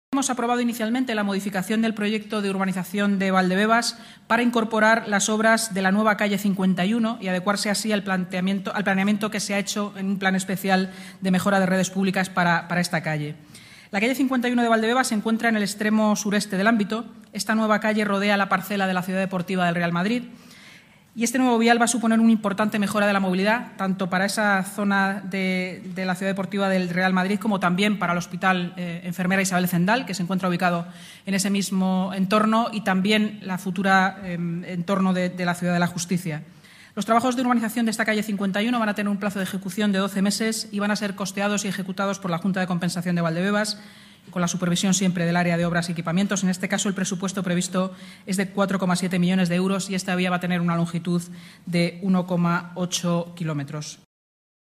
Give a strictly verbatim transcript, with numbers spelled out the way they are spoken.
Hemos aprobado inicialmente la modificación del proyecto de urbanización de Valdebebas para incorporar las obras de la nueva calle cincuenta y uno y adecuarse así al, planteamiento, al planeamiento que se ha hecho en un plan especial de mejora de redes públicas para, para esta calle. La calle cincuenta y uno de Valdebebas se encuentra en el extremo sureste del ámbito. Esta nueva calle rodea la parcela de la Ciudad Deportiva del Real Madrid. Y este nuevo vial va a suponer una importante mejora de la movilidad, tanto para esa zona de, de la Ciudad Deportiva del Real Madrid como también para el Hospital eh, Enfermera Isabel Zendal, que se encuentra ubicado en ese mismo entorno, y también la futura eh, entorno de, de la Ciudad de la Justicia. Los trabajos de urbanización de esta calle cincuenta y uno van a tener un plazo de ejecución de doce meses y van a ser costeados y ejecutados por la Junta de Compensación de Valdebebas, con la supervisión siempre del área de obras y equipamientos. En este caso, el presupuesto previsto es de cuatro coma siete millones de euros y esta vía va a tener una longitud de uno coma ocho kilómetros.